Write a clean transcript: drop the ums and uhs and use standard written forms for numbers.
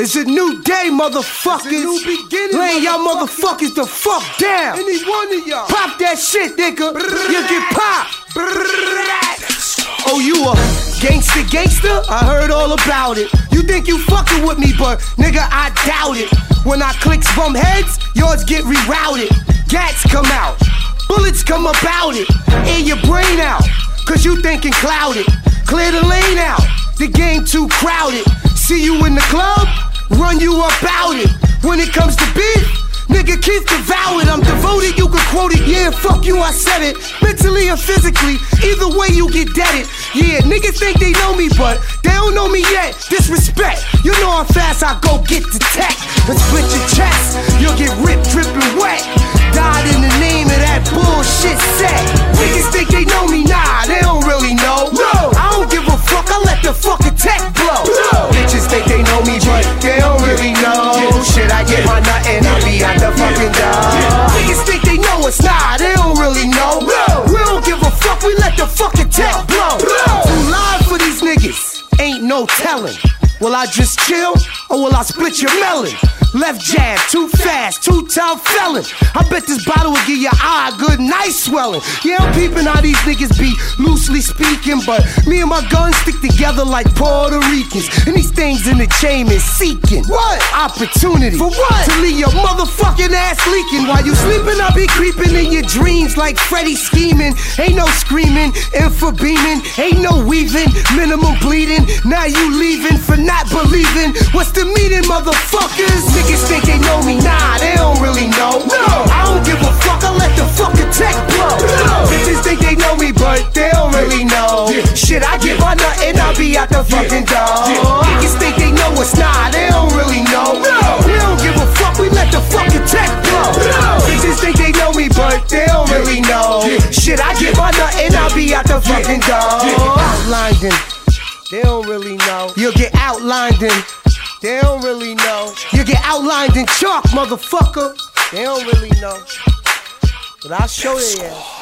It's a new day, motherfuckers. It's a new beginning, laying y'all motherfuckers the fuck down. Any one of y'all. Pop that shit, nigga. You get popped. Oh, you a gangster? I heard all about it. You think you fucking with me, but nigga, I doubt it. When I clicks from heads, yours get rerouted. Gats come out, bullets come about it. Air your brain out, cause you thinking clouded. Clear the lane out, the game too crowded. See you in the club, run you about it. When it comes to beef, nigga, keep devoured. I'm devoted, you can quote it. Yeah, fuck you, I said it. Mentally or physically, either way you get deaded. Yeah, niggas think they know me, but they don't know me yet. Disrespect, you know how fast I go get the tech. And split your chest, you'll get ripped, dripping wet. Died in the name of that bullshit set. Niggas think they know me, nah, they don't really know. No, I don't give a fuck, I let the fucking tech blow. No. Bitches think they know me, but they don't really know. Shit, I get my nut and I be out the fucking door. Niggas think they know us, nah, they don't really know. No. We don't give a fuck, we let the fucking tech blow. Too live for these niggas, ain't no telling. Will I just chill, or will I split your melon? Left jab, too fast, two-time felon. I bet this bottle will give your eye a good night swelling. Yeah, I'm peeping how these niggas be loosely speaking, but me and my guns stick together like Puerto Ricans. And these things in the chain is seeking what? Opportunity. For what? To leave your motherfucking ass leaking. While you sleeping, I be creeping in your dreams like Freddy scheming. Ain't no screaming, info beaming, ain't no weaving, minimum bleeding. Now you leaving for not believing. What's the meaning, motherfuckers? Niggas think they know me, nah, they don't really know. No, I don't give a fuck, I let the fucking tech blow. No. Bitches think they know me, but they don't really know. Shit, I get my nut and I be out the fucking door. Niggas think they know us, nah, they don't really know. No, we don't give a fuck, we let the fucking tech blow. No. Bitches think they know me, but they don't really know. Shit, I get my nut and I be out the fucking door. Outlined in, they don't really know. You'll get outlined in. They don't really know. You get outlined in chalk, motherfucker. They don't really know. But I'll show you.